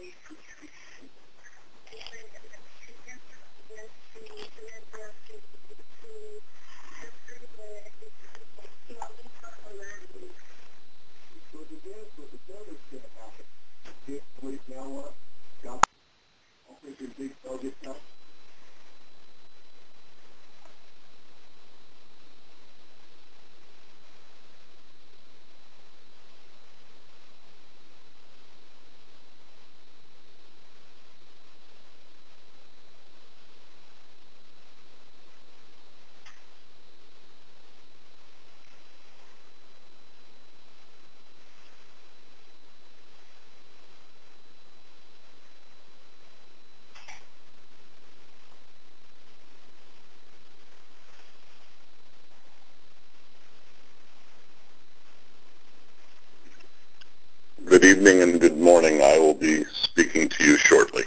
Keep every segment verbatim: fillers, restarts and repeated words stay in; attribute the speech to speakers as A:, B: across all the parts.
A: Good evening and good morning. I will be speaking to you shortly.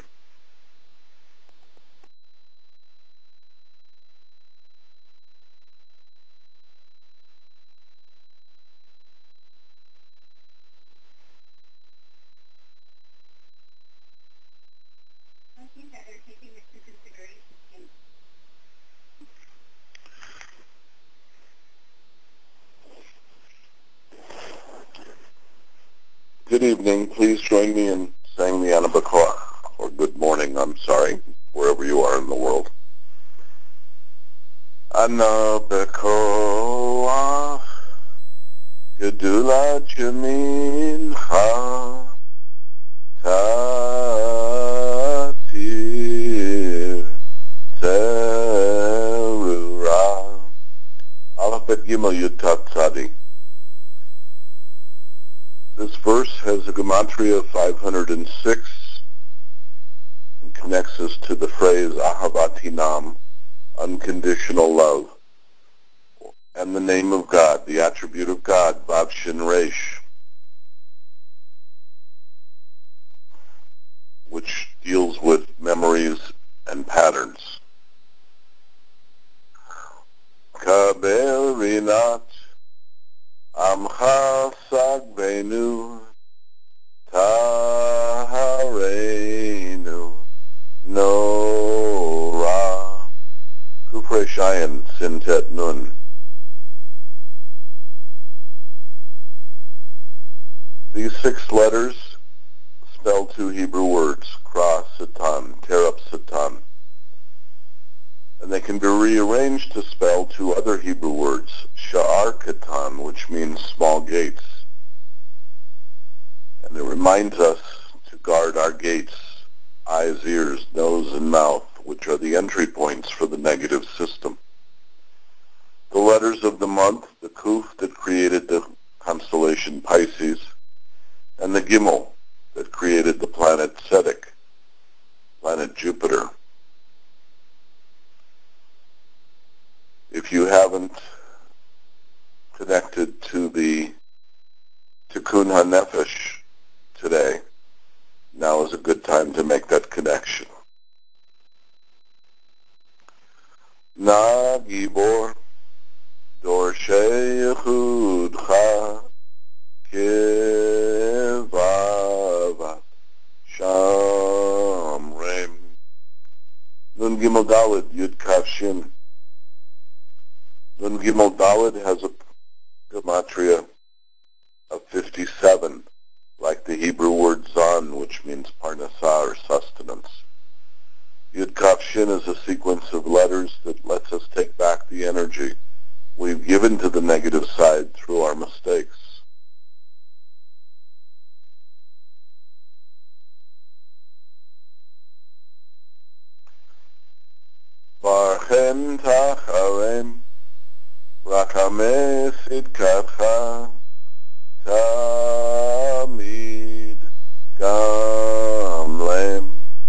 A: Good evening. Please join me in saying the Ana B'Koach, or good morning, I'm sorry, wherever you are in the world. Ana B'Koach, Gedulat Yamincha, Tatir, Terura, Aleph Bet Gimel Yud Tat Tzadi. This verse has a gematria of five hundred six and connects us to the phrase Ahavat Hinam, unconditional love, and the name of God, the attribute of God, Vav Shin Resh, which deals with memories and patterns. Kabel Rinat Amcha Sagvenu Tahareinu Nora Kufre Shayan Sintet Nun. These six letters spell two Hebrew words, Kra Satan, Terap Satan. And they can be rearranged to spell two other Hebrew words, Sha'ar Katan, which means small gates. And it reminds us to guard our gates, eyes, ears, nose, and mouth, which are the entry points for the negative system. The letters of the month, the Kuf that created the constellation Pisces, and the Gimel that created the planet Sedek, planet Jupiter. If you haven't connected to the Tikkun HaNefesh today, now is a good time to make that connection. Na Gibor Dorshei Yechudcha Kevavat Shamrem. Nun Gimel Daled Yud Kaf Shin. Nun Gimel Daled has a gematria of fifty-seven, like the Hebrew word zan, which means parnasah or sustenance. Yud Kaf Shin is a sequence of letters that lets us take back the energy we've given to the negative side through our mistakes. Varchem tacharem rakame sidkatcha tamid gamlem.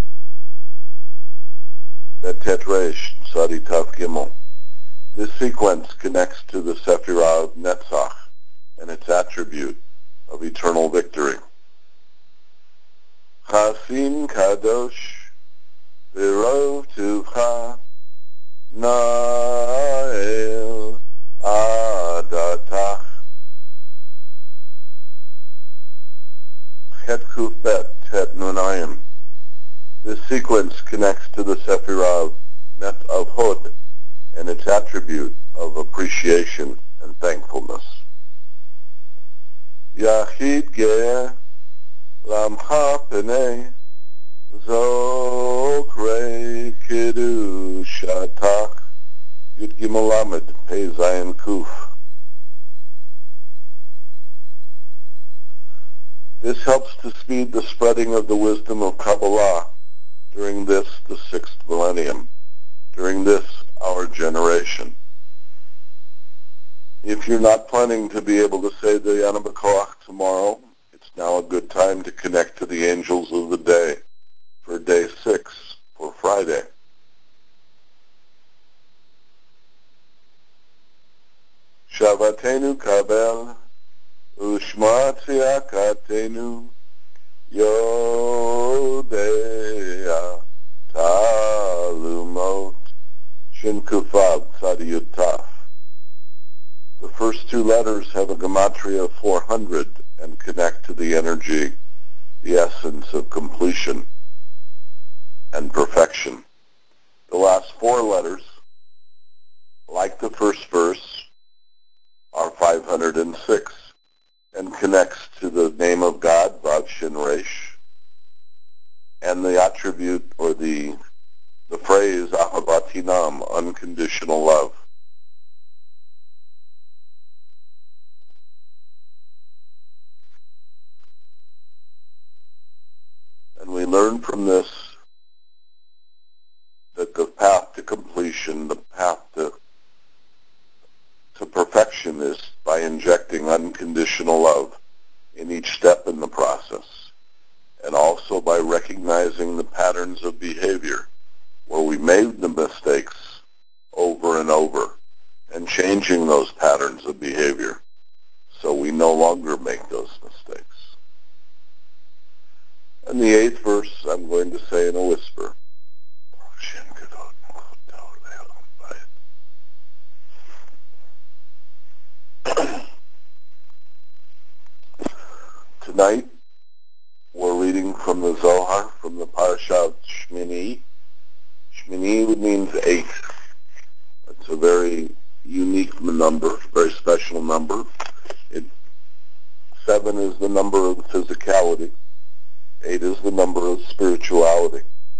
A: Bet Resh Sadi Taf Gimel. This sequence connects to the Sephirah of Netzach and its attribute of eternal victory. Chasim Kadosh Virov Tuvcha Nael Adatach. Chet Kuf Bet Tet Nunayim. This sequence connects to the Sephirah of Net of Hod and its attribute of appreciation and thankfulness. Yachid Ge'eh Lamcha Penei Zokrei Kiddushatach Yud Gimel Lamed Pei Zayin Kuf. This helps to speed the spreading of the wisdom of Kabbalah during this, the sixth millennium, during this, our generation. If you're not planning to be able to say the Yana B'Koach tomorrow, it's now a good time to connect to the angels of the day for day six, for Friday. Shavatenu kabel, ushma tziyakatenu, yodea talumot, shin kufab tzadiyut taf. The first two letters have a gematria of four hundred and connect to the energy, the essence of completion and perfection. The last four letters, like the first verse, are five hundred six and connects to the name of God, Vav Shin Resh, and the attribute or the the phrase Ahavat Hinam, unconditional love. And we learn from this that the path to completion, the path to, to perfection is by injecting unconditional love in each step in the process, and also by recognizing the patterns of behavior where we made the mistakes over and over and changing those patterns of behavior so we no longer make those mistakes. And the eighth verse I'm going to say in a whisper. Tonight, we're reading from the Zohar, from the Parasha of Shmini. Shmini means eight. It's a very unique number, very special number. It, seven is the number of physicality. Eight is the number of spirituality.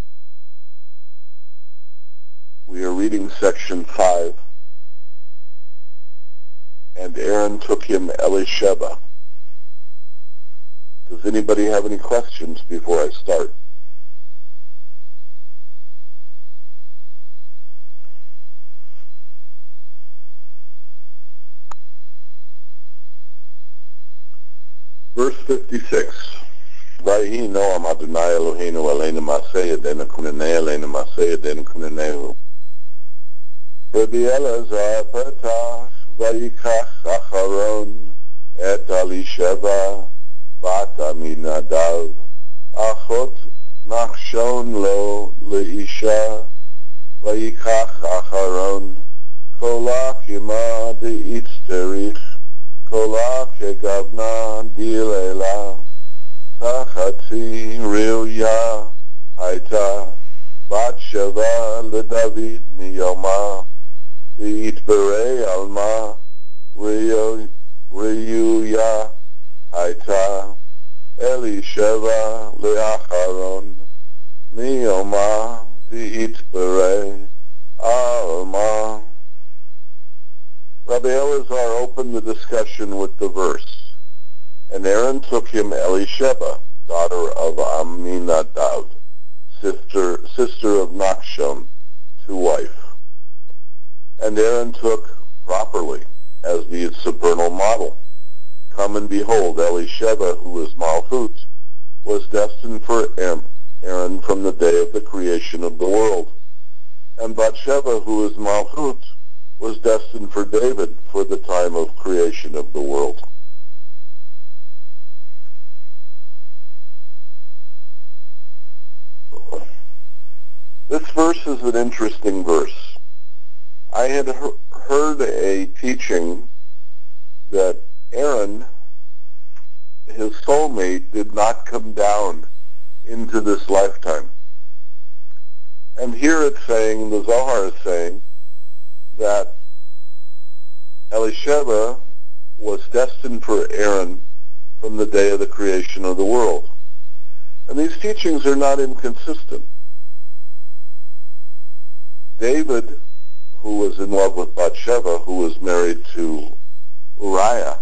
A: We are reading section five. And Aaron took him Elisheba. Does anybody have any questions before I start? Verse fifty-six. Vayhi Noam Adonai Eloheinu Aleinu Maseh Yedenu Kunenei Aleinu Maseh Yedenu Kunenehu. Rabbi Elazar Petach Vayikach Acharon Et Elisheba Bat Aminadav Achot Nachshon Lo Leisha Vayikach Acharon Kola Kima De'itzterich Kola Kegavna Dilela Tachati Rilya Haita Bat Sheva LeDavid Miyoma De'itberei Alma Riyuya Haita Elisheva Le'acharon Miyoma De'itberei Alma. Rabbi Elazar opened the discussion with the verse, and Aaron took him Elisheba, daughter of Aminadav, sister, sister of Nachshon, to wife. And Aaron took properly as the supernal model. Come and behold, Elisheba, who is Malchut, was destined for Aaron from the day of the creation of the world. And Bathsheba, who is Malchut, was destined for David for the time of creation of the world. This verse is an interesting verse. I had he- heard a teaching that Aaron, his soulmate, did not come down into this lifetime. And here it's saying, the Zohar is saying, that Elisheva was destined for Aaron from the day of the creation of the world. And these teachings are not inconsistent. David, who was in love with Bathsheba, who was married to Uriah,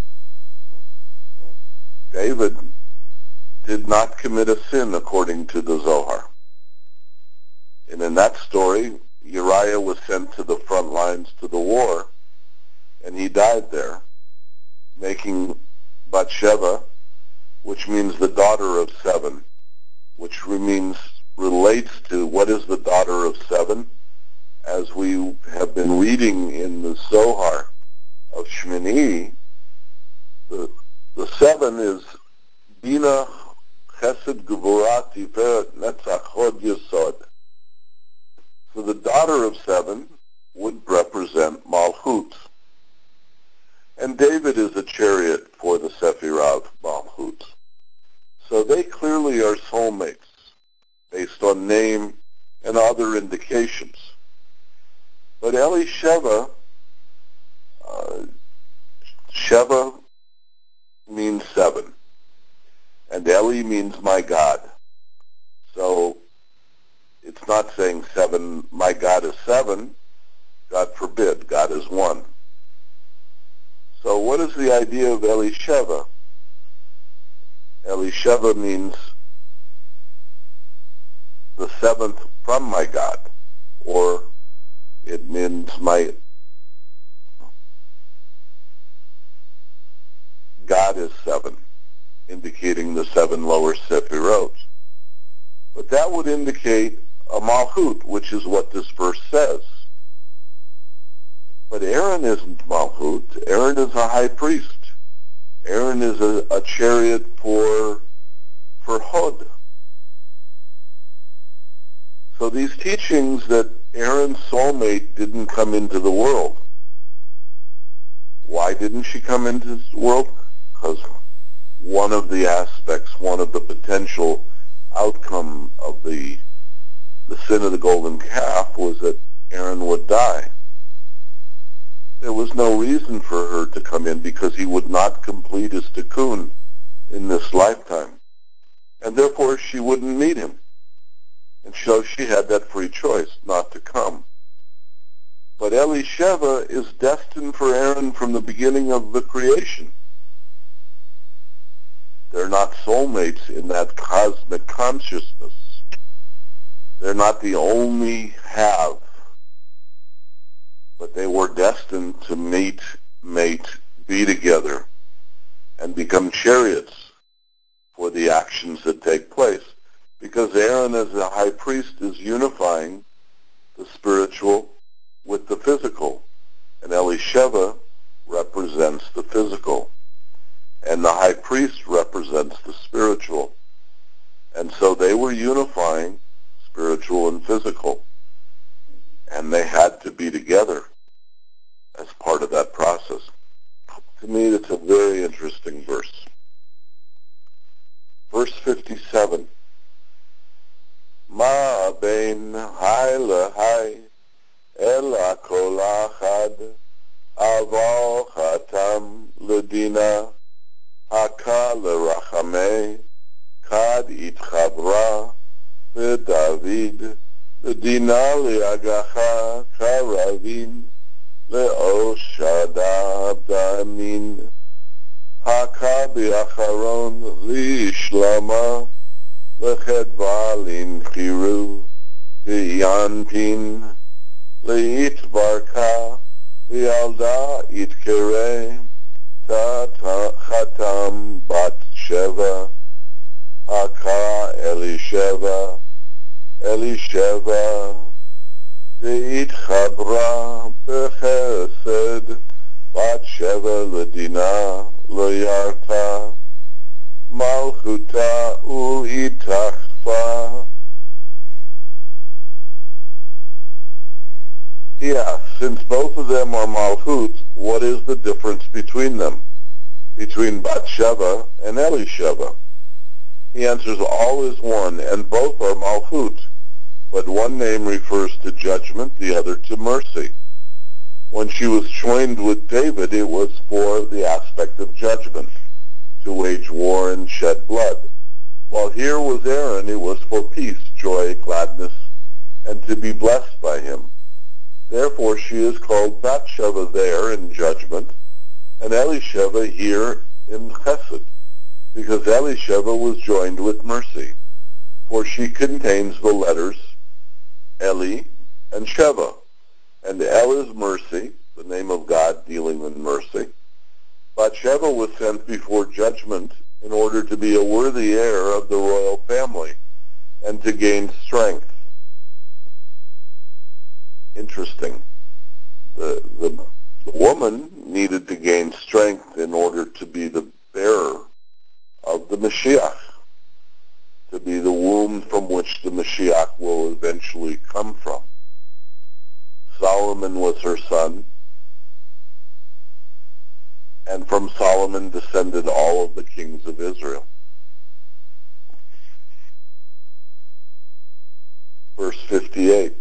A: David did not commit a sin according to the Zohar. And in that story, Uriah was sent to the front lines to the war, and he died there, making Bathsheba, which means the daughter of seven, which means relates to what is the daughter of seven, as we have been reading in the Zohar of Shmini. The, the seven is Bina, Chesed, Gevurah, Tiferet, Netzach, Hod, Yesod. So the daughter of seven would represent Malchut. And David is a chariot for the Sephirah of Malchut. So they clearly are soulmates, based on name and other indications. But Elisheva, uh, Sheva means seven, and Eli means my God. So it's not saying seven, my God is seven. God forbid, God is one. So what is the idea of Elisheva? Elisheva means the seventh from my God, or it means my God is seven, indicating the seven lower Sephirot. But that would indicate a Malchut, which is what this verse says. But Aaron isn't Malchut. Aaron is a high priest. Aaron is a, a chariot for, for Hod. So these teachings that Aaron's soulmate didn't come into the world. Why didn't she come into the world? Because one of the aspects, one of the potential outcome of the, the sin of the golden calf was that Aaron would die. There was no reason for her to come in because he would not complete his tikkun in this lifetime. And therefore she wouldn't meet him. And so she had that free choice not to come. But Elisheva is destined for Aaron from the beginning of the creation. They're not soulmates in that cosmic consciousness. They're not the only have, but they were destined to meet, mate, be together, and become chariots for the actions that take place. Because Aaron as a high priest is unifying the spiritual with the physical. And Elisheva represents the physical. And the high priest represents the spiritual. And so they were unifying spiritual and physical. And they had to be together as part of that process. To me, it's a very interesting verse. Verse fifty-seven. Ma bein hai lehai ela kol achad aval chatam ledina haka lerachamei kad itchabra leDavid ledina leagacha karavin leoshadav damin haka biacharon lishlama lechedva linchiru Yanpin Leit Barka Yalda Itkere Tata Chatam Bat Sheva Haka Elisheva Elisheva Deit Chabra Bechesed Bat Sheva Ledina Loyarta Malchuta Uitachfa. Yeah, since both of them are Malchut, what is the difference between them? Between Bathsheba and Elisheva? He answers, all is one, and both are malchut, but one name refers to judgment, the other to mercy. When she was joined with David, it was for the aspect of judgment, to wage war and shed blood. While here was Aaron, it was for peace, joy, gladness, and to be blessed by him. Therefore she is called Bathsheba there in judgment, and Elisheva here in chesed, because Elisheva was joined with mercy, for she contains the letters Eli and Sheva, and El is mercy, the name of God dealing in mercy. Bathsheba was sent before judgment in order to be a worthy heir of the royal family and to gain strength. Interesting. The, the, the woman needed to gain strength in order to be the bearer of the Mashiach, to be the womb from which the Mashiach will eventually come from. Solomon was her son, and from Solomon descended all of the kings of Israel. Verse fifty-eight.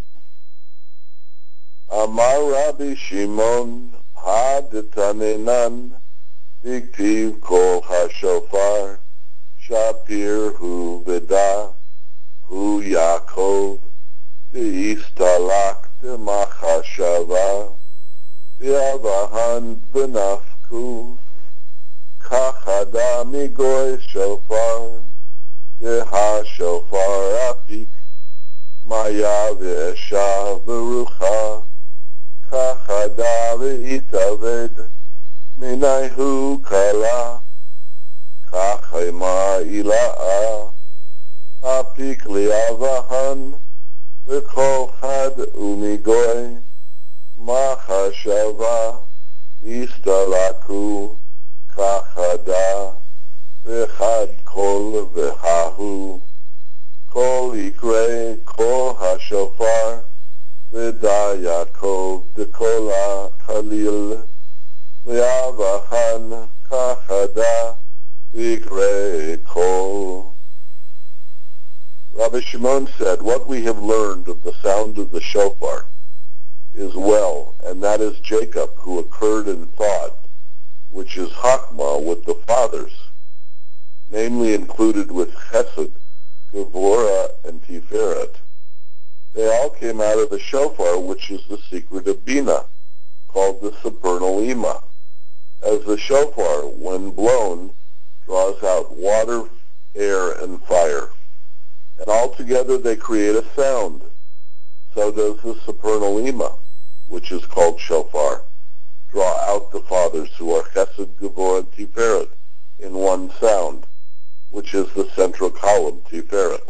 A: Amar Rabbi Shimon ha-detanenan diktiv kol ha-shofar shapir hu veda hu Yaakov de'istalak de'machashava de'avahan v'nafku kachada migoy shofar de'ha-shofar apik maya ve'esha v'rucha kachada ve'itaved minayhu kala kachema ila'a apik li'avahan v'kol chad umigoy machashava istalaku kachada v'chad kol v'hahu kol ikre kol hashofar v'da Yaakov dekola khalil v'avahan kachada v'ikre kol. Rabbi Shimon said, what we have learned of the sound of the shofar is well, and that is Jacob, who occurred in thought, which is Chachma with the fathers, namely included with Chesed, Gevurah, and Tiferet. They all came out of the shofar, which is the secret of Bina, called the supernal Ima, as the shofar, when blown, draws out water, air, and fire. And altogether they create a sound. So does the supernal Ima, which is called shofar, draw out the fathers who are Chesed, Gevurah, and Tiferet in one sound, which is the central column, Tiferet.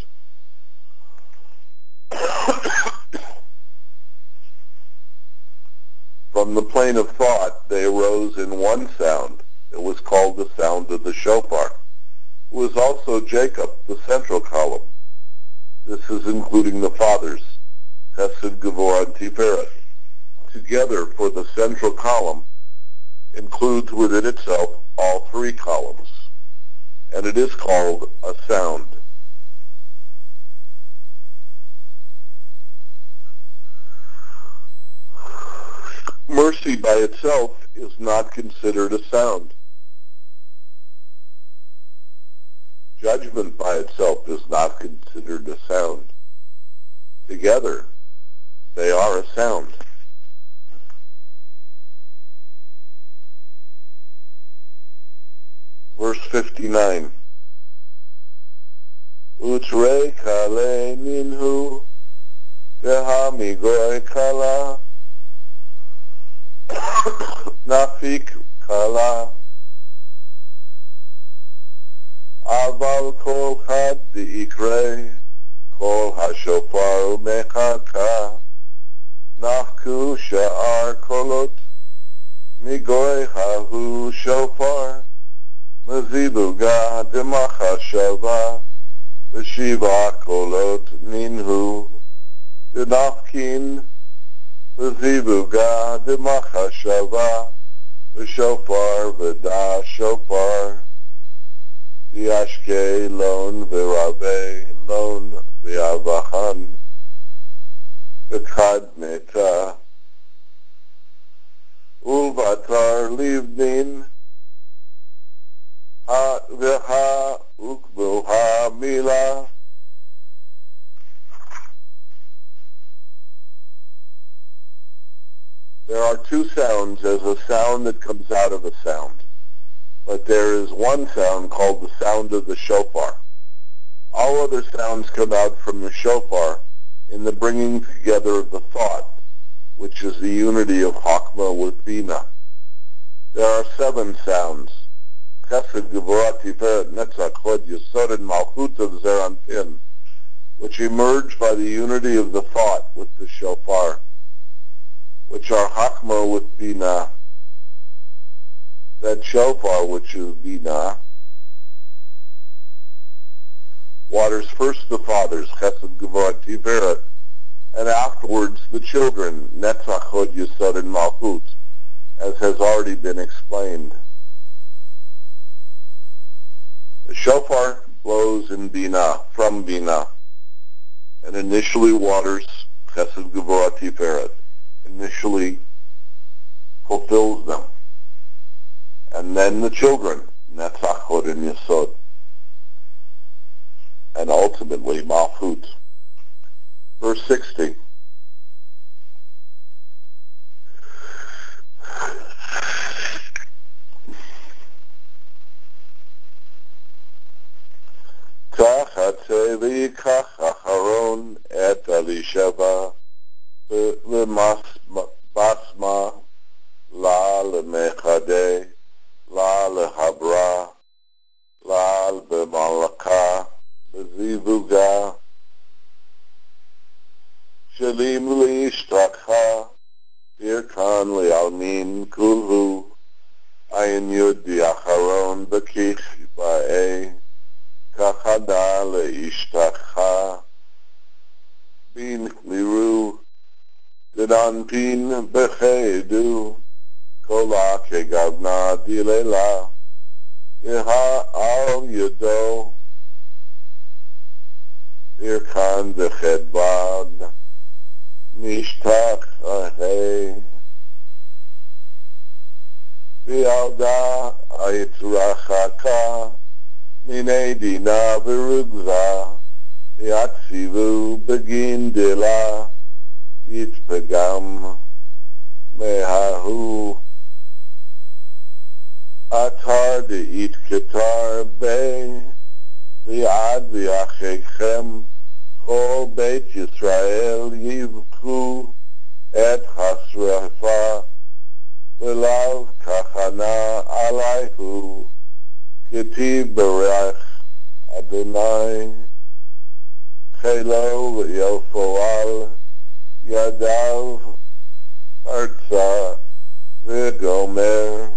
A: From the plane of thought, they arose in one sound. It was called the sound of the shofar, who is also Jacob, the central column. This is including the fathers, Chesed, Gevurah, and Tiferet. Together, for the central column, includes within itself all three columns, and it is called a sound. Mercy by itself is not considered a sound. Judgment by itself is not considered a sound. Together, they are a sound. Verse fifty-nine. Utre kale minhu dehamigoy kala nafik kala aval kol had diikre kol hashofar mechaka nafku sha'ar kolot migoy hahu shofar mazibuga demachashava v'shiva kolot minhu denafkin v'zibuga demachashava v'shofar v'da shofar. Diashke lon v'rave lon v'avahan v'kad meta ulvatar livnin ha v'ha ukvu ha mila. There are two sounds as a sound that comes out of a sound. But there is one sound called the sound of the shofar. All other sounds come out from the shofar in the bringing together of the thought, which is the unity of Chachma with Bina. There are seven sounds. Chesed, Gevurah, Tiferet, Netzach, Hod, Yesod, and Malchut of Zeir Anpin, which emerge by the unity of the thought with the shofar, which are Chachma with Bina. That shofar, which is Bina, waters first the fathers, Chesed, Gevurah, Tiferet, and afterwards the children, Netzach, Hod, Yesod, and Malchut, as has already been explained. The shofar blows in Bina, from Bina, and initially waters Chesed, Gevurah, Tiferet, initially fulfills them. And then the children, Netzach, Hod, and Yesod, and ultimately Malchut. Verse sixty. Tachatze v'yikach Aharon et Elisheva v'masma la lemechadeh la lehabra la b'malaka b'zivuga shalim li'ishtakha birkan li'almin kulhu ayin yud di'acharon b'kich ba'eh kachada le'ishtakha bin liru Didanpin bechedu kola kegavna dilela iha al yado irkan dechedvad mishtach ahe vialda aitrachaka mine dina virugza yatsivu begin dila Yitpagam mehahu atar de'it ketar be vi'ad vi'achechem kol beit Yisrael yivku et hasrefa v'lav kachana alayhu ketib berach Adonai chelo v'yofoal Yadav Arza V'Gomer.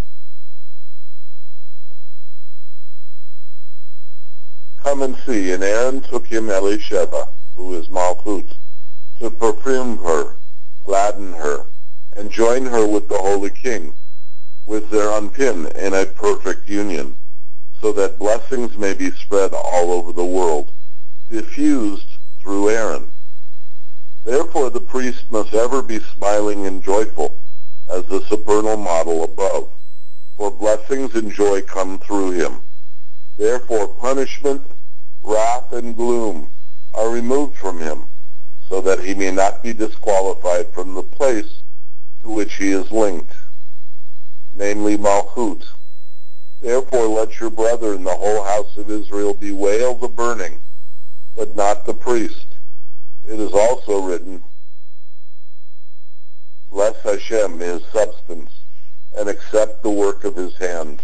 A: Come and see. And Aaron took him Elisheva, who is Malchut, to perfume her, gladden her, and join her with the Holy King, with their Anpin in a perfect union, so that blessings may be spread all over the world, diffused through Aaron. Therefore the priest must ever be smiling and joyful, as the supernal model above, for blessings and joy come through him. Therefore punishment, wrath, and gloom are removed from him, so that he may not be disqualified from the place to which he is linked, namely Malchut. Therefore let your brother and the whole house of Israel bewail the burning, but not the priest. It is also written, bless Hashem, his substance, and accept the work of his hands.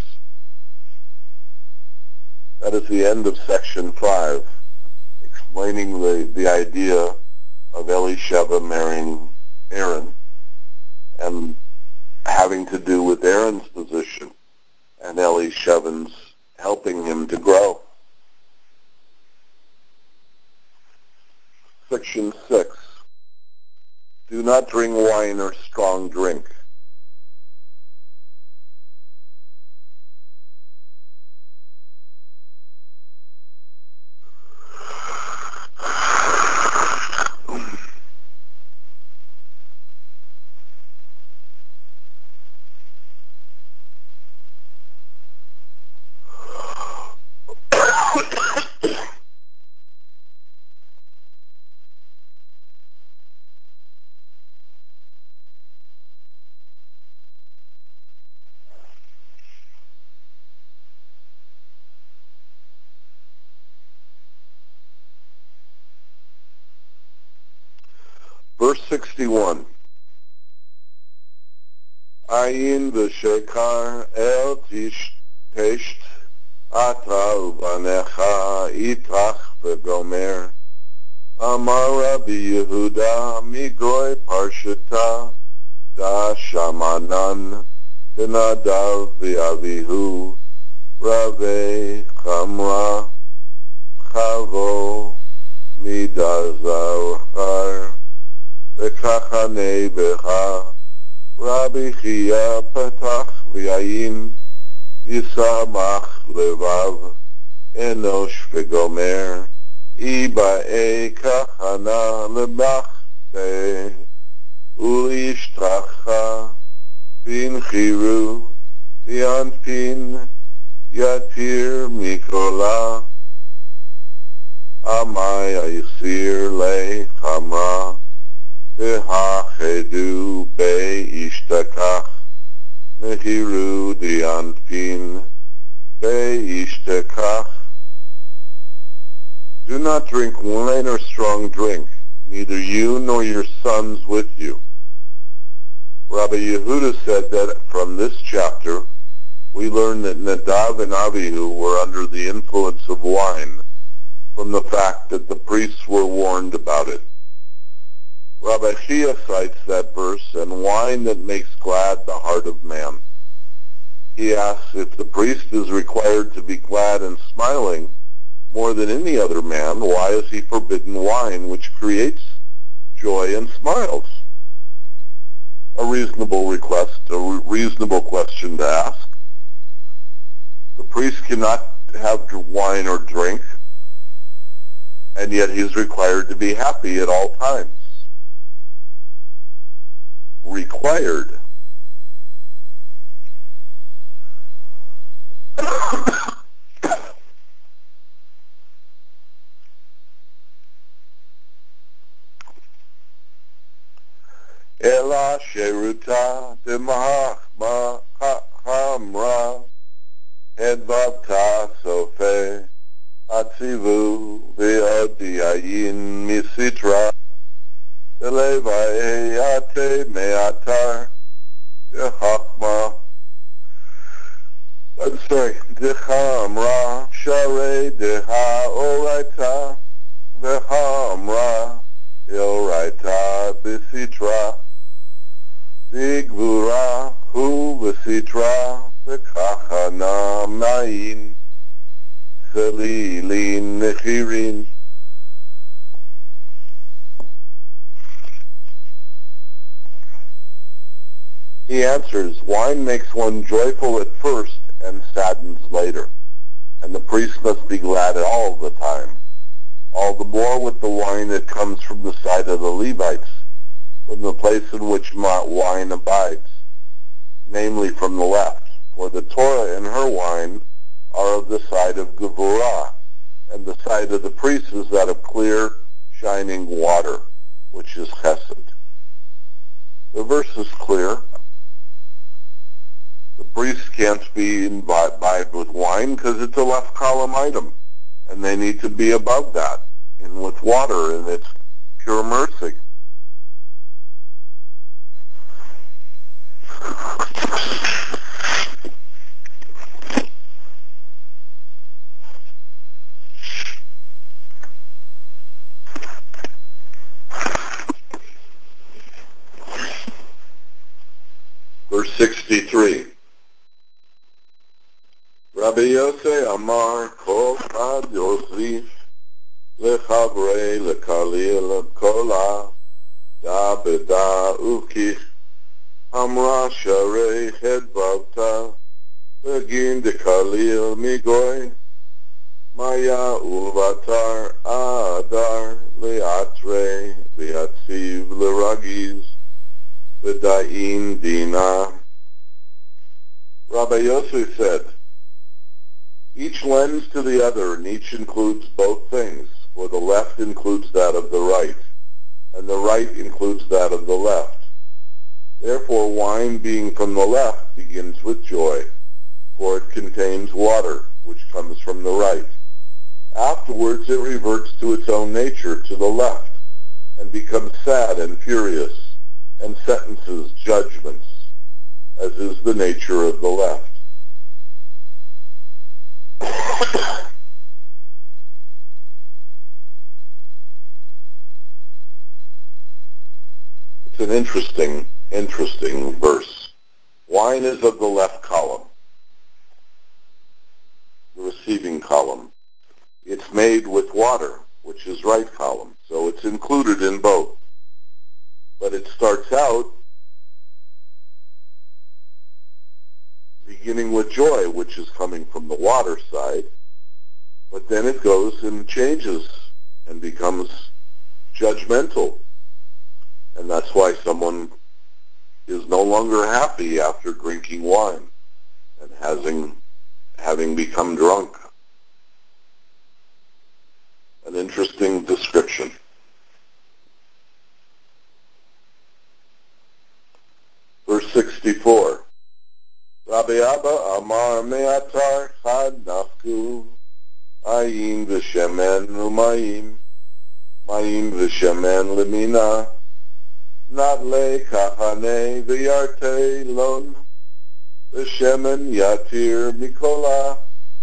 A: That is the end of section five, explaining the, the idea of Elisheva marrying Aaron and having to do with Aaron's position and Elisheva's helping him to grow. Section six. Do not drink wine or strong drink. Verse sixty-one. Ayin v'shekar el tish tesht ata ubanecha itach v'gomer. Amar Rabbi Yehuda migoy parshata da shamanan v'nadav v'avihu rave chamra chavo midazar v'kachane becha Rabbi Chia Patach V'Yayin Yisamach Levav Enosh V'Gomer Iba'e Kachana Lemachte Uli Ishtracha Pin Chiru V'Yanpin Yatir Mikola Amai Ayisir Le Chamra Tehachedu Be Ishtakach Mehiru Dianpin Be Ishtakach. Do not drink wine or strong drink, neither you nor your sons with you. Rabbi Yehuda said that from this chapter we learn that Nadav and Avihu were under the influence of wine from the fact that the priests were warned about it. Rabbi Chia cites that verse, and wine that makes glad the heart of man. He asks if the priest is required to be glad and smiling more than any other man, why is he forbidden wine which creates joy and smiles? A reasonable request, a reasonable question to ask. The priest cannot have wine or drink, and yet he is required to be happy at all times. Required. Ela sheruta demahma hamra hedvavta sofe atzivu ve'odiayin misitra televaeyate meatar dechachma. I'm sorry, dechamra share deha oraita vechamra oraita bisitra. Vigvura hu v'sitra v'kachana ma'in tzalilin nechirin. He answers, wine makes one joyful at first and saddens later, and the priest must be glad all the time, all the more with the wine that comes from the side of the Levites, from the place in which wine abides, namely from the left. For the Torah and her wine are of the side of Gevurah, and the side of the priest is that of clear, shining water, which is Chesed. The verse is clear. The priest can't be imbibed with wine because it's a left column item, and they need to be above that, and with water, and it's pure mercy. Verse sixty-three. Rabbi Yosef Amar Kol Ad Yosef Lechavrei Lekalil Kola Da Beda Ukich Amra Sharei Hedvavta Begin Dekalil Migoy Maya Uvatar Adar Leatre Leatziv Leragiz Vedain Dina. Rabbi Yosef said, each lends to the other, and each includes both things, for the left includes that of the right, and the right includes that of the left. Therefore, wine being from the left begins with joy, for it contains water, which comes from the right. Afterwards, it reverts to its own nature, to the left, and becomes sad and furious and sentences judgments, as is the nature of the left. It's an interesting, interesting verse. Wine is of the left column, the receiving column. It's made with water, which is right column, so it's included in both. But it starts out beginning with joy, which is coming from the water side, but then it goes and changes and becomes judgmental. And that's why someone is no longer happy after drinking wine and having, having become drunk. An interesting description. Verse sixty-four. Rabbi Abba Amar Me'atar Chad Nafku Ayin V'Shemen Umayim Mayim V'Shemen Limina Nadle Kahane V'Yarte Lon V'Shemen Yatir Mikola.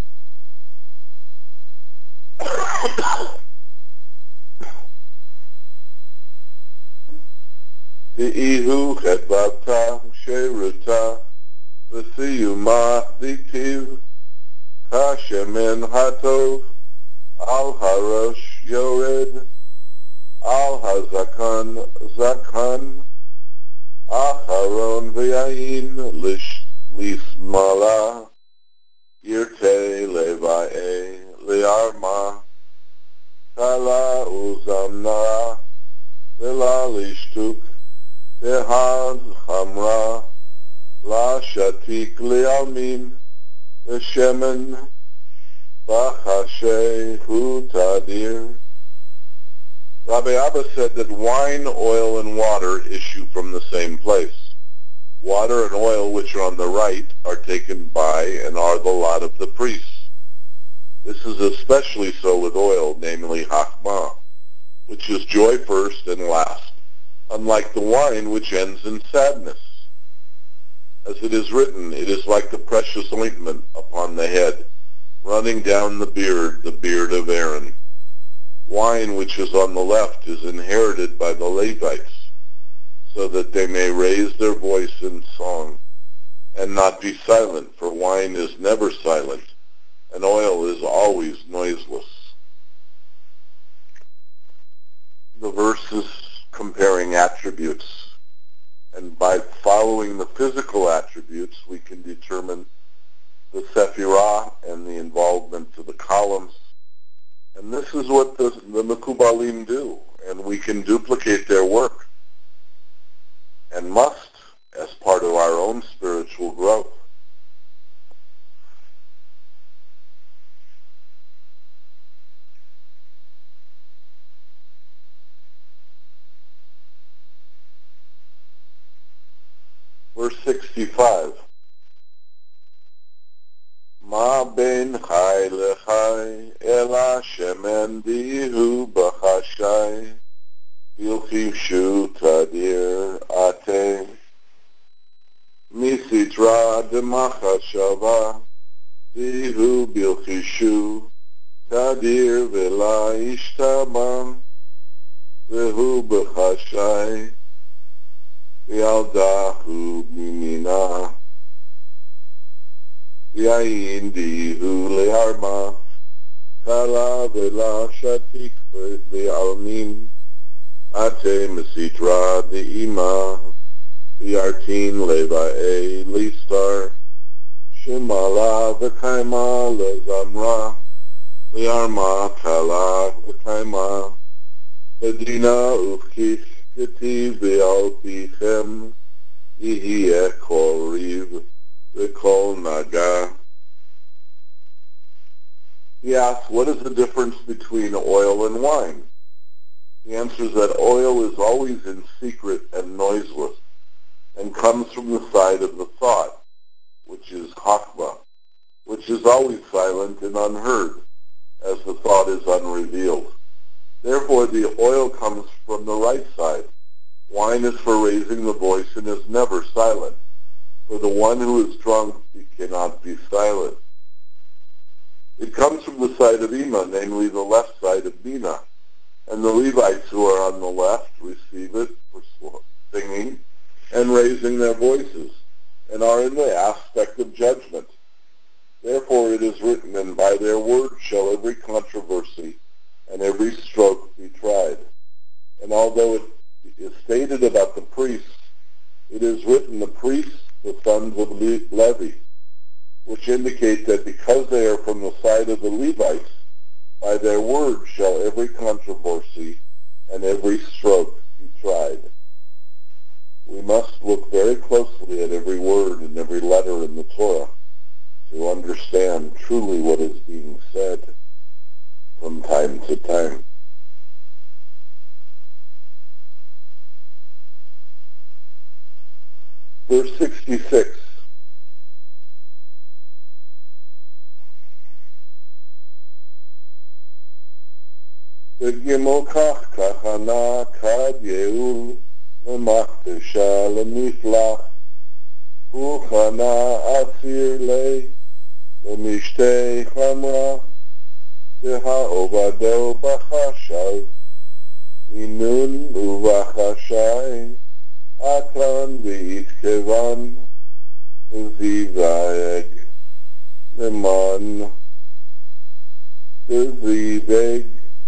A: V'ihu Chedvata Sheruta V'Siyuma Ditiv Kashemen Hatov Al Harosh Yored Al Hazakan Zakan Acharon V'Yayin Lish Lismala Yirte Levae Liarma Kala Uzamna Vela Lishtuk Tehaz Hamra La Shatik Lialmin V'Shemen V'Chashe Hu Tadir. Rabbi Abba said that wine, oil, and water issue from the same place. Water and oil, which are on the right, are taken by and are the lot of the priests. This is especially so with oil, namely Chachma, which is joy first and last, unlike the wine, which ends in sadness. As it is written, it is like the precious ointment upon the head, running down the beard, the beard of Aaron. Wine, which is on the left, is inherited by the Levites, so that they may raise their voice in song and not be silent, for wine is never silent, and oil is always noiseless. The verse is comparing attributes, and by following the physical attributes, we can determine the sephirah and the involvement of the columns. And this is what the, the Mekubalim do, and we can duplicate their work, and must, as part of our own spiritual growth. Verse sixty-five. Ma ben chai lechai ela shemen dihu b'chashai vilchishu tadir ate misitra demachashava dihu bilchishu tadir vela ishtabam vihu b'chashai vialdahu mimina Yain dihu learma kala vela shatik ve'almin ate mesitra de'ima v'yartin leva'e listar shemala v'kaima lezamra learma kala v'kaima v'dina ufkish ketiv ve'alpichem yihye kol riv v'kol naga. He asks, what is the difference between oil and wine? The answer is that oil is always in secret and noiseless, and comes from the side of the thought, which is chachma, which is always silent and unheard, as the thought is unrevealed. Therefore, the oil comes from the right side. Wine is for raising the voice and is never silent. For the one who is drunk, he cannot be silent. It comes from the side of Ima, namely the left side of Bina. And the Levites who are on the left receive it for singing and raising their voices, and are in the aspect of judgment. Therefore it is written, and by their word shall every controversy and every stroke be tried. And although it is stated about the priests, it is written the priests, the sons of Le- Levi, which indicate that because they are from the side of the Levites, by their word shall every controversy and every stroke be tried. We must look very closely at every word and every letter in the Torah to understand truly what is being said from time to time. Verse sixty-six. V'gimokach kachana kad yeul l'machpesha l'miflach uchana asir le l'mishtei chamra v'ha'ovado b'chashav inun uv'chashai atan v'itkevan v'zivayeg l'man v'ziveg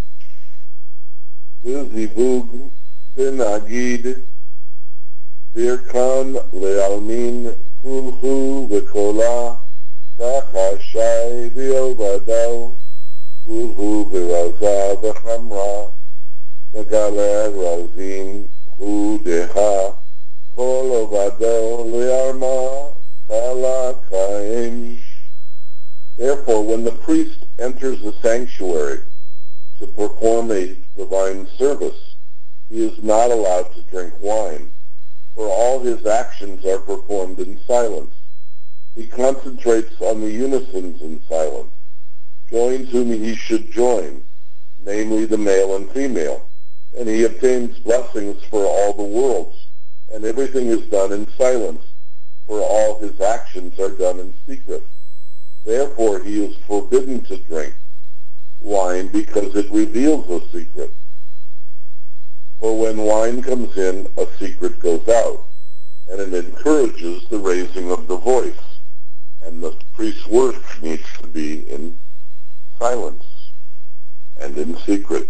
A: v'zivug v'nagid v'irkan le'almin kulhu v'kola kachashai v'ovadav kulhu v'raza v'chamra v'galeh razim hu deha kol ovado le'arma kala kaim. Therefore, when the priest enters the sanctuary to perform a divine service, he is not allowed to drink wine, for all his actions are performed in silence. He concentrates on the unisons in silence, joins whom he should join, namely the male and female, and he obtains blessings for all the worlds, and everything is done in silence, for all his actions are done in secret. Therefore he is forbidden to drink wine because it reveals a secret. For when wine comes in, a secret goes out, and it encourages the raising of the voice, and the priest's work needs to be in silence and in secret.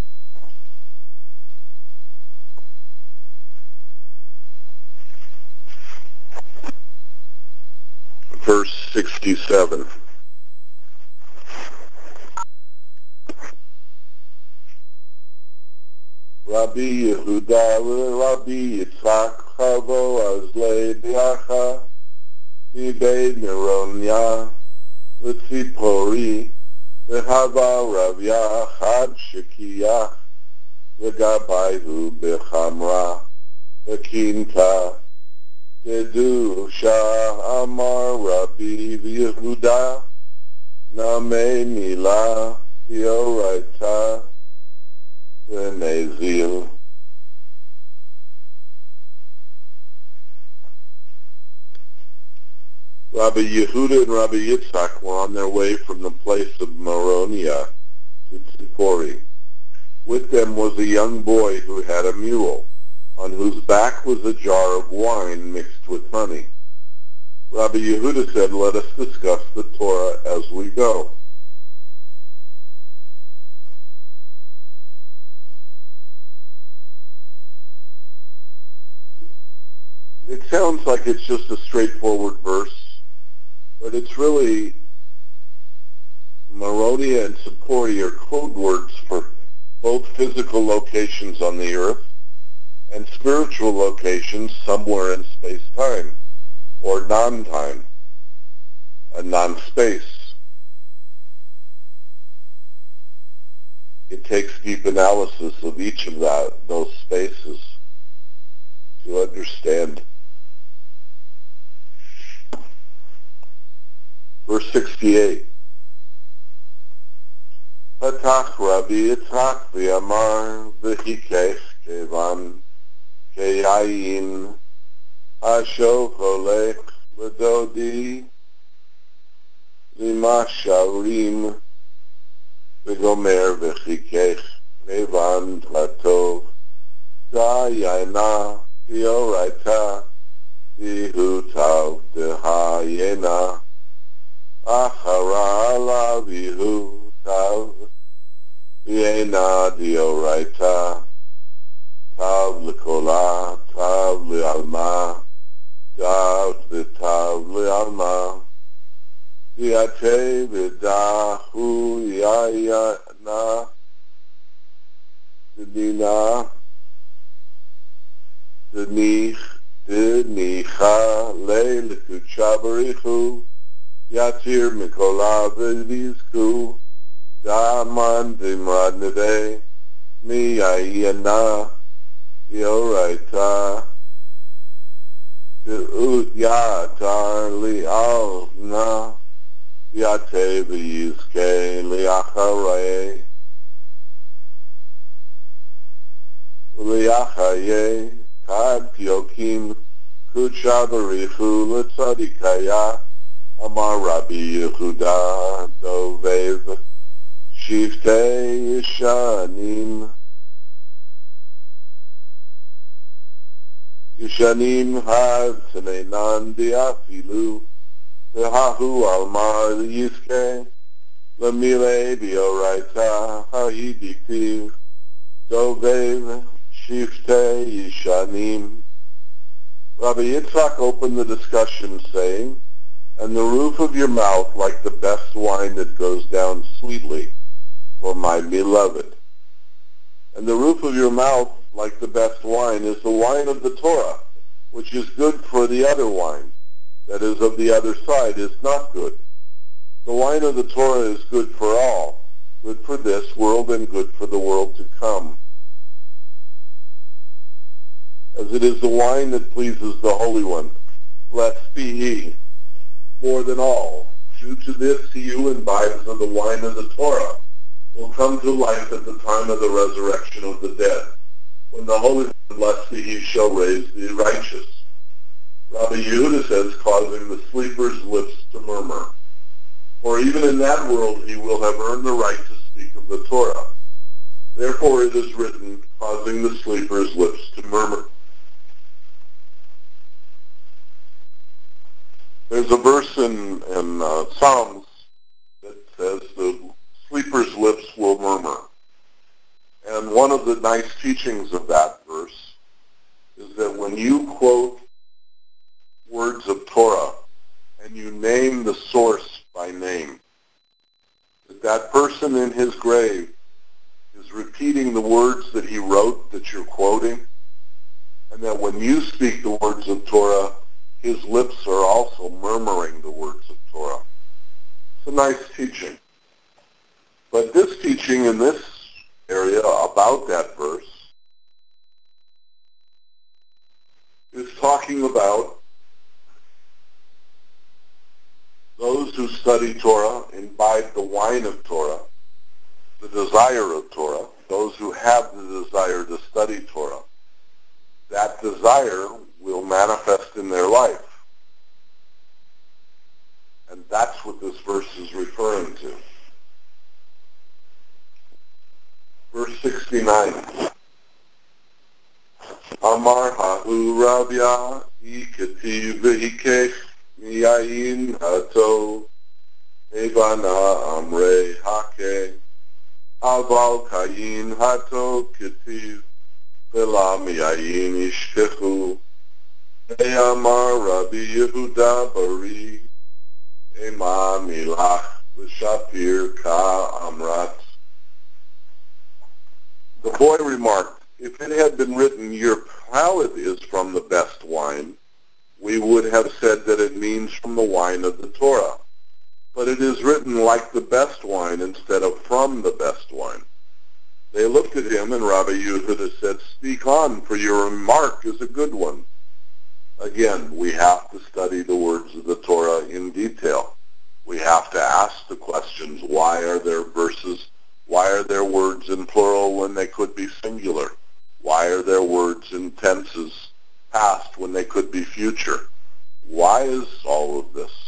A: Verse sixty-seven. Rabbi Yehuda Rabbi Yitzchak Chavo Azlei Biacha Ibei Mironya L'Tzipori V'Hava Ravya Chad Shekiyach V'Gabayhu B'Chamra V'Kinta Dedu Shah Amar Rabbi Yehuda Name Mila Dioraita V'Nezil. Rabbi Yehuda and Rabbi Yitzchak were on their way from the place of Moronia to Tzipori. With them was a young boy who had a mule, on whose back was a jar of wine mixed with honey. Rabbi Yehuda said, "Let us discuss the Torah as we go." It sounds like it's just a straightforward verse, but it's really, Moronia and Tzipori are code words for both physical locations on the earth and spiritual locations somewhere in space-time, or non-time, a non-space. It takes deep analysis of each of that, those spaces to understand. Verse sixty-eight. Patach Rabbi Yitzhak v'amar v'hikech kevan keyayin hashov holech l'dodi lima sharim v'gomer v'chikech kevan tlatov dayayna v'oraita v'hutav d'hayena achara la v'hutav v'ena d'oraita tav l'kola tav l'alma tav l'tav l'alma Diate vidahu yayana dinina dinich dinicha le lekuchabarichu yatir mikola vizku daman dimradnede mi yayana yoraita ut yatar li alna Yate v'yizke li'acharei li'achaye kad tiokim kuchabarichu l'tzadikaya amar Rabbi Yehuda dovev shiftei yishanim yishanim ha'tneinan diafilu v'hahu almar yizke Lamile bioraita ha'idiktiv dovev shifte yishanim. Rabbi Yitzhak opened the discussion saying, and the roof of your mouth like the best wine that goes down sweetly for my beloved. And the roof of your mouth like the best wine is the wine of the Torah, which is good for the other wine, that is of the other side, is not good. The wine of the Torah is good for all, good for this world and good for the world to come. As it is the wine that pleases the Holy One, blessed be He, more than all. Due to this, he who imbibes of the wine of the Torah will come to life at the time of the resurrection of the dead, when the Holy One, blessed be He, shall raise the righteous. Rabbi Yehuda says, causing the sleeper's lips to murmur. For even in that world he will have earned the right to speak of the Torah. Therefore it is written, causing the sleeper's lips to murmur. There's a verse in, in uh, Psalms that says the sleeper's lips will murmur. And one of the nice teachings of that verse is that when you quote words of Torah and you name the source by name, that that person in his grave is repeating the words that he wrote that you're quoting, and that when you speak the words of Torah, his lips are also murmuring the words of Torah. It's a nice teaching. But this teaching in this area about that verse is talking about those who study Torah, imbibe the wine of Torah, the desire of Torah, those who have the desire to study Torah. That desire will manifest in their life. And that's what this verse is referring to. Verse sixty-nine. Amar ha'u rabya iketiv v'hikech miyayin hato evana amre hake aval kayin hato ketiv v'la miyayin ishkechu Amar Rabbi Yehuda bari ema milach v'shapir ka amrat. The boy remarked, if it had been written, your palate is from the best wine, we would have said that it means from the wine of the Torah. But it is written like the best wine instead of from the best wine. They looked at him, and Rabbi Yehuda said, speak on, for your remark is a good one. Again, we have to study the words of the Torah in detail. We have to ask the questions, why are there verses Why are there words in plural when they could be singular? Why are there words in tenses past when they could be future? Why is all of this?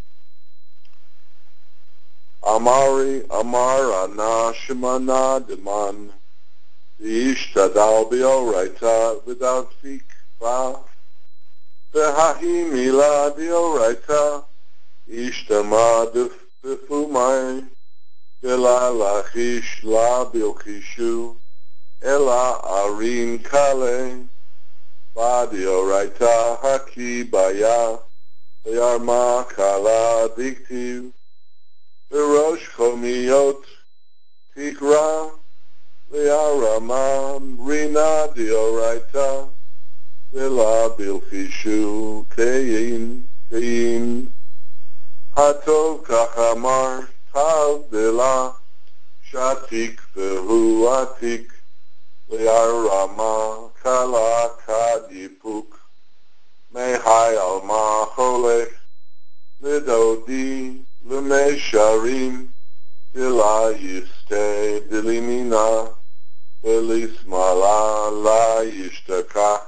A: Amari Amar Ana Shemana Deman Ishtadal Bioraita without Fikva Vehahi Mila Dioraita Ishtama Defumai Vela Lachish La Bilkishu Ela Arin Kale Badioraita Haki Baya Yarma Kala Diktiv Virosh Chomiyot Tikra Liaramam Rina Dioraita Vila Bilfishu Kayin Kayin Hatov Kachamar Tav Bila Shatik Vehu Atik Liarama Kala Kadipuk Mehai Alma Cholech Lidodi Lumesharim Dila Yiste Dilimina Belismala La Yishtaka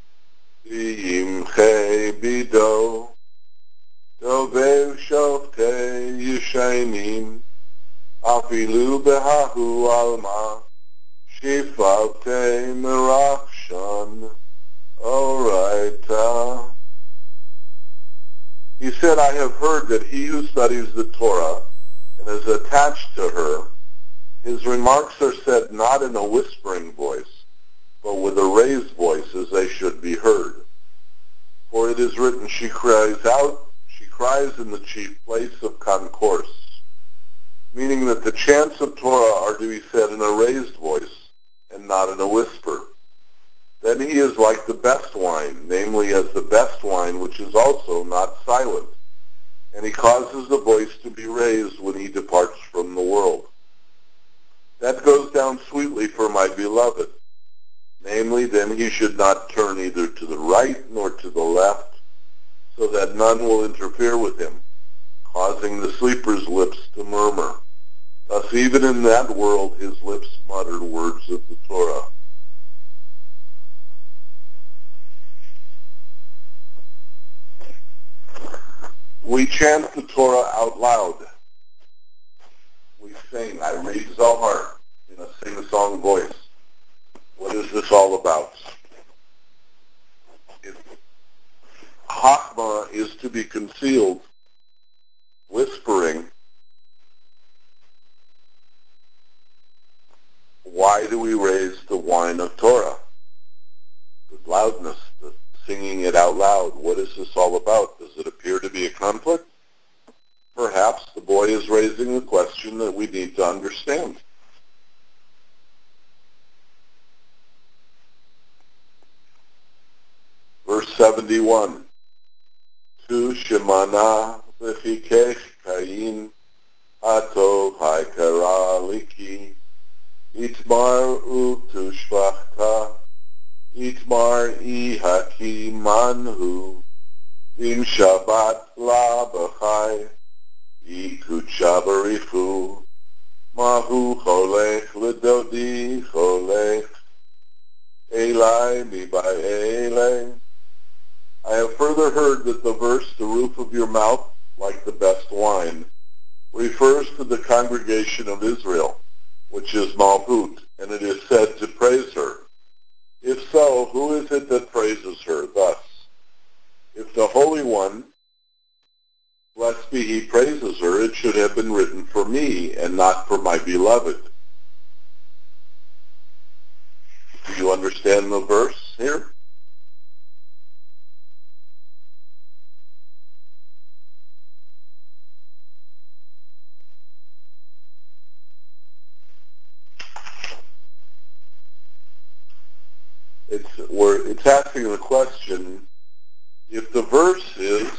A: Yimche Bido Dovev Shofte Yishainim Afilu Behahu Alma Shifavte Merachshan Oraita. He said, I have heard that he who studies the Torah and is attached to her, his remarks are said not in a whispering voice, but with a raised voice as they should be heard. For it is written, she cries out, she cries in the chief place of concourse, meaning that the chants of Torah are to be said in a raised voice and not in a whisper. Then he is like the best wine, namely as the best wine which is also not silent, and he causes the voice to be raised when he departs from the world. That goes down sweetly for my beloved. Namely, then he should not turn either to the right nor to the left, so that none will interfere with him, causing the sleeper's lips to murmur. Thus even in that world his lips muttered words of the Torah. We chant the Torah out loud. We sing, I read Zohar in a sing-song voice. What is this all about? If Chachma is to be concealed, whispering, why do we raise the wine of Torah? The loudness, the singing it out loud. What is this all about? Does it appear to be a conflict? Perhaps the boy is raising a question that we need to understand. Verse seventy-one. Tu shemana v'chikech kayin atov haikara liki itmar u'tu shvachta itmar ihaki manhu im shabbat la b'chai ikucha barifu mahu cholech l'dodi cholech elai mibai. I have further heard that the verse, the roof of your mouth, like the best wine, refers to the congregation of Israel, which is Malhut, and it is said to praise her. If so, who is it that praises her thus? If the Holy One, blessed be he, praises her, it should have been written for me and not for my beloved. Do you understand the verse here? It's where it's asking the question, if the verse is,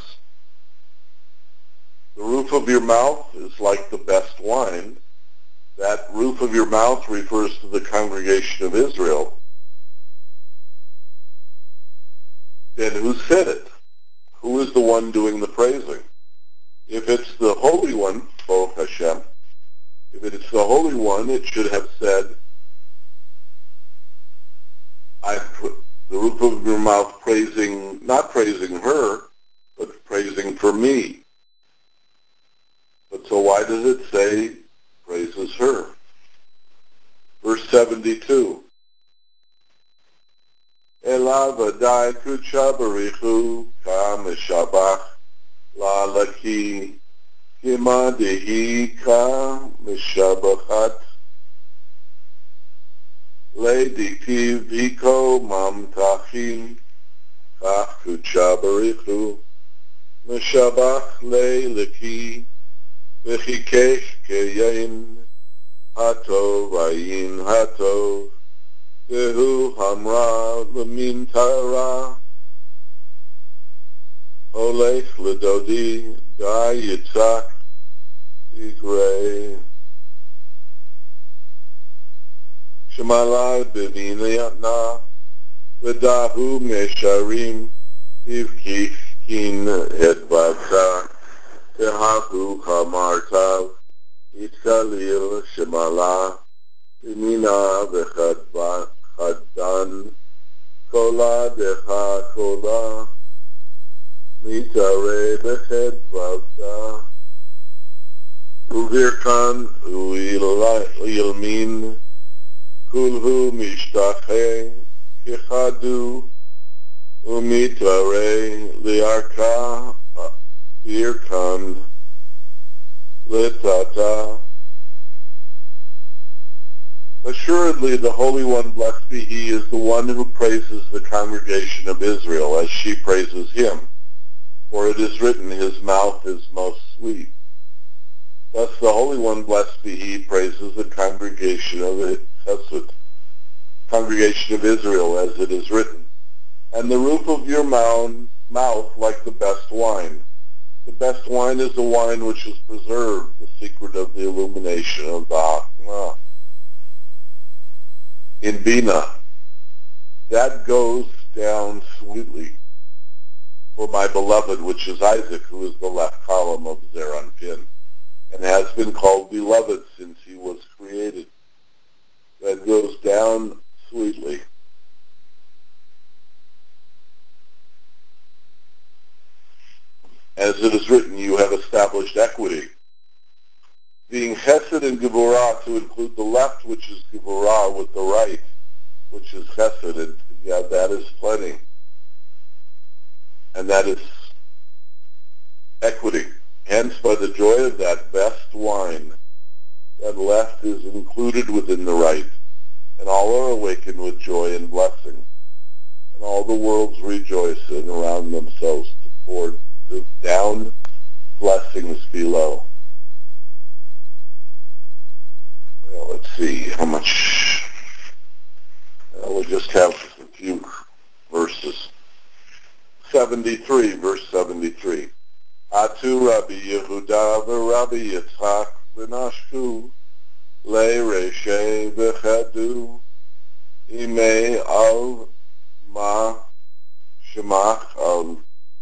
A: the roof of your mouth is like the best wine, that roof of your mouth refers to the congregation of Israel, then who said it? Who is the one doing the praising? If it's the Holy One, Baruch Hashem, If it is the Holy One, it should have said, I put the roof of your mouth praising, not praising her, but praising for me. But so why does it say praises her? Verse seventy-two. Ela v'dai kucha barichu ka mishabach la laki kima dehi ka mishabachat le dikiv hiko mamtachim kach kucha barichu mishabach le laki v'chikesh keyain hatov ayin hatov Vehu hamra l'mintara olech l'dodi da yitzak igrei shemalai b'vinayatna v'dahu mesharim ivkishkin edvata tehahu hamartav itzalil shemala imina v'chadvan Hadan kola decha kola mitare beched vavta uvirkan uilmin kulhu mishtache kichadu umitare liarka virkan litata. Assuredly, the Holy One, blessed be He, is the one who praises the congregation of Israel as she praises Him. For it is written, His mouth is most sweet. Thus the Holy One, blessed be He, praises the congregation of Chesed, congregation of Israel, as it is written. And the roof of your mouth like the best wine. The best wine is the wine which is preserved, the secret of the illumination of the Hakmah. In Bina, that goes down sweetly for my beloved, which is Isaac, who is the left column of Zeranpin, and has been called beloved since he was created. That goes down sweetly. As it is written, you have established equity. Being Chesed and Geburah to include the left, which is Geburah, with the right, which is Chesed, and yeah, that is plenty. And that is equity. Hence, by the joy of that best wine, that left is included within the right, and all are awakened with joy and blessing, and all the worlds rejoice and around themselves to pour down blessings below. Well, let's see how much. Well, we'll just have a few verses. seventy-three, verse seventy-three. Atu Rabbi Yehuda v'Rabbi Yitzchak v'nashku le'reshe v'chadu imei al ma shemach al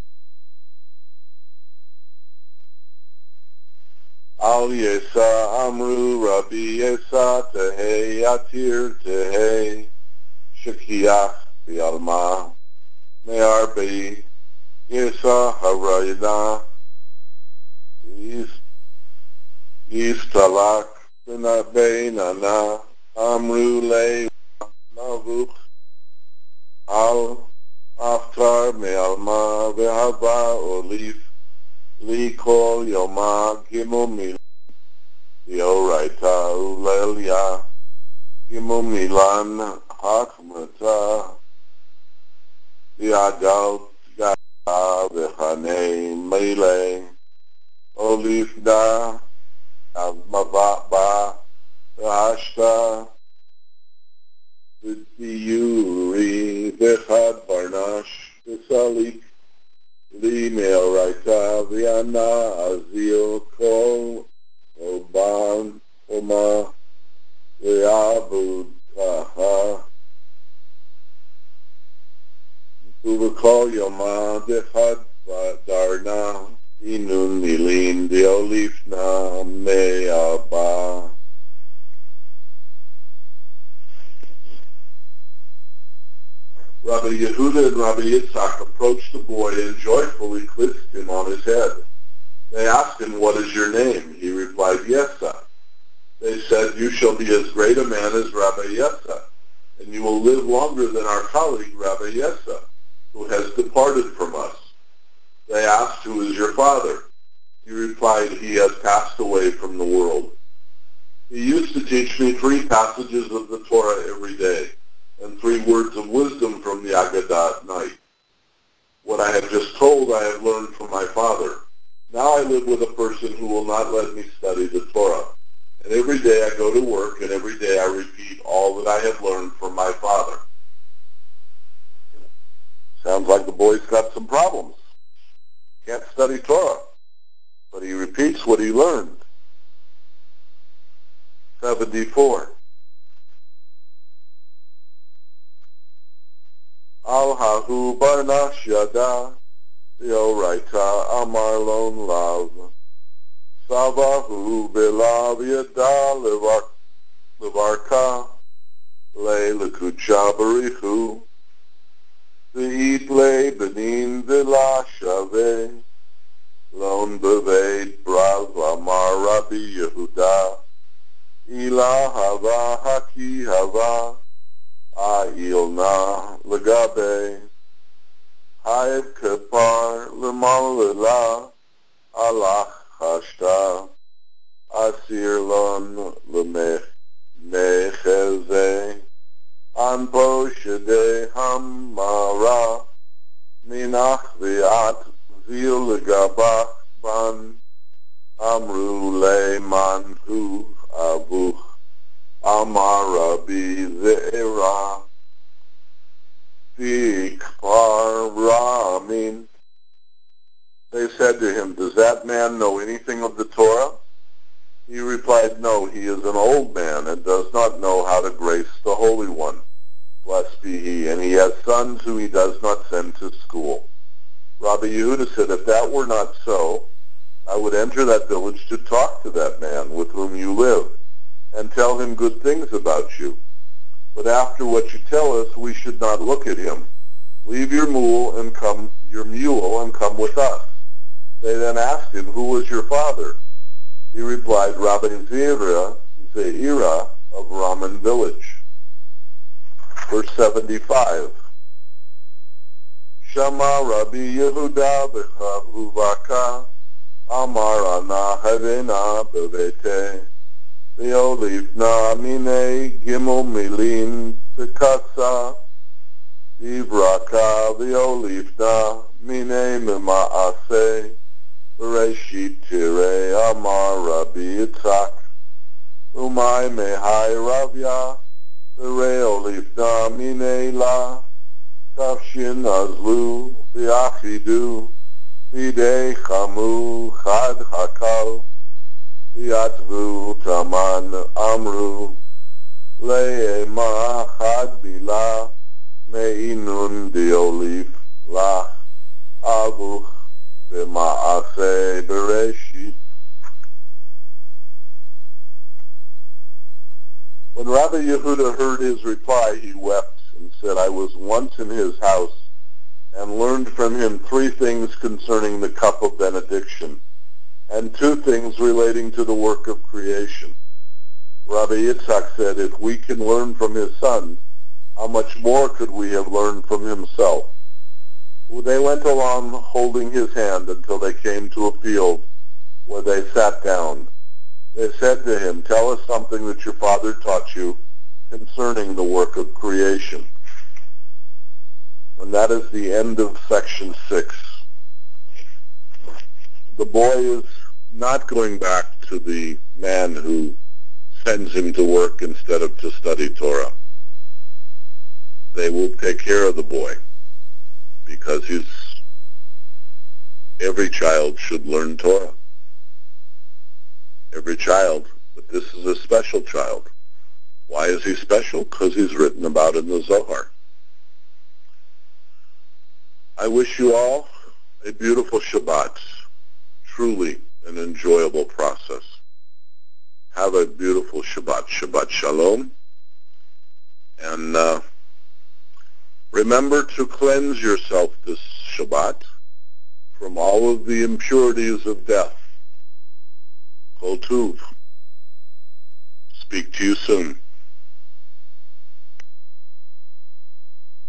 A: al yesa amru Rabbi Yesa tehei atir tehei shekiach v'alma me'arbi Yesa harayna Yistalak v'nabeinana amru le navuch al aftar me'alma ve'hava olif li kol yoma gimel mioraita ulelia gimel milan hakmata v'agal gata v'chanei meile olif da avmava v'hashta v'diyuri v'chad barnash v'salik Li me'oraita v'yana azil kol oban oma v'yabud kaha uv'kol yoma dechad v'darna inun milin v'olifna me'aba Rabbi Yehuda and Rabbi Yitzchak approached the boy and joyfully kissed him on his head. They asked him, "What is your name?" He replied, "Yesa." They said, "You shall be as great a man as Rabbi Yesa, and you will live longer than our colleague Rabbi Yesa, who has departed from us." They asked, "Who is your father?" He replied, "He has passed away from the world. He used to teach me three passages of the Torah every day, and three words of wisdom from the Agadah at night. What I have just told I have learned from my father. Now I live with a person who will not let me study the Torah. And every day I go to work, and every day I repeat all that I have learned from my father." Sounds like the boy's got some problems. Can't study Torah, but he repeats what he learned. seventy-four. Al hahu barnash yada, Yoraita amar lon lav, Savahu belav yada levarka, le lekucha barichu, V'it le benin v'la shaveh, lon beved brav amar Rabbi Yehuda, Ila hava haki hava, A'ilna legabe, Hayev kepar lemalila, Alach hashta, Asir lon lemecheze, Anpo shede hamara, Minach v'at zil legabach ban, Amru le manhu avuch, Amar Rabbi Ze'era, Tikpar Ramin. They said to him, "Does that man know anything of the Torah?" He replied, "No, he is an old man and does not know how to grace the Holy One. Blessed be he, and he has sons whom he does not send to school." Rabbi Yehuda said, "If that were not so, I would enter that village to talk to that man with whom you live, and tell him good things about you. But after what you tell us, we should not look at him. Leave your mule and come, your mule and come with us." They then asked him, "Who was your father?" He replied, "Rabbi Zeira, Zeira of Raman village." Verse seventy-five. Shama Rabbi Yehuda b'chavuvaka, Amar ana havena bevete, V'olifna mine gimel milim pekasa, Vivraka v'olifna mine memaase, Bereshit tirei amar Rabbi Yitzchak, Umay mehai Ravya, V'olifna mine la, Kafshin azlu v'achidu, V'idei chamu chad hakal, V'yatvu taman amru, Le'ema chad bila, Me'inun diolif lach, Avuch b'ma'aseh bereshit. When Rabbi Yehuda heard his reply, he wept and said, "I was once in his house and learned from him three things concerning the cup of benediction, and two things relating to the work of creation." Rabbi Yitzchak said, "If we can learn from his son, how much more could we have learned from himself?" They went along holding his hand until they came to a field where they sat down. They said to him, "Tell us something that your father taught you concerning the work of creation." And that is the end of section six. The boy is not going back to the man who sends him to work instead of to study Torah. They will take care of the boy because he's, every child should learn Torah. Every child, but this is a special child. Why is he special? Because he's written about in the Zohar. I wish you all a beautiful Shabbat, truly an enjoyable process. Have a beautiful Shabbat. Shabbat Shalom. And uh, Remember to cleanse yourself this Shabbat from all of the impurities of death. Kol Tuv. Speak to you soon.